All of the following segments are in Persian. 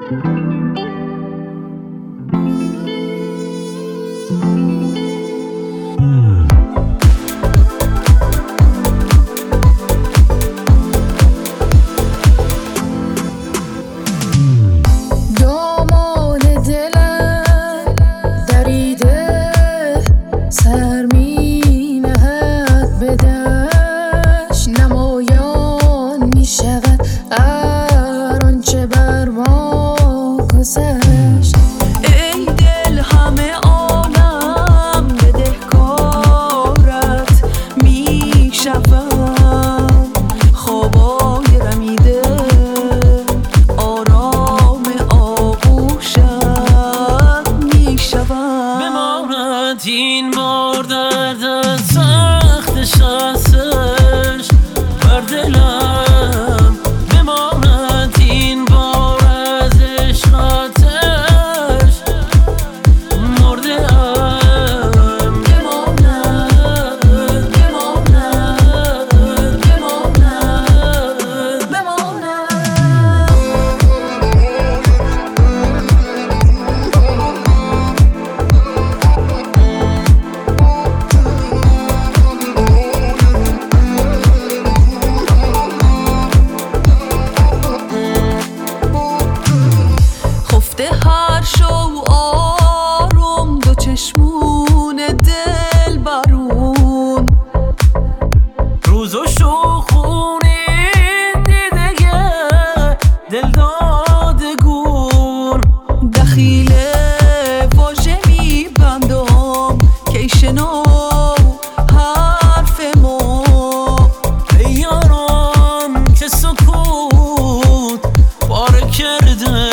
این بار درد سختش هستش بر دلم بماند این بار از عشقاتش مرده ام بماند هر شو آروم دو چشمون دل برون روز و شوخونی دیدگه دل دادگون دخیل واژه میبندم که شنو حرف ما یاران که سکوت پاره کرده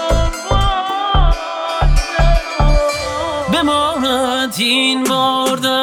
بماند این بار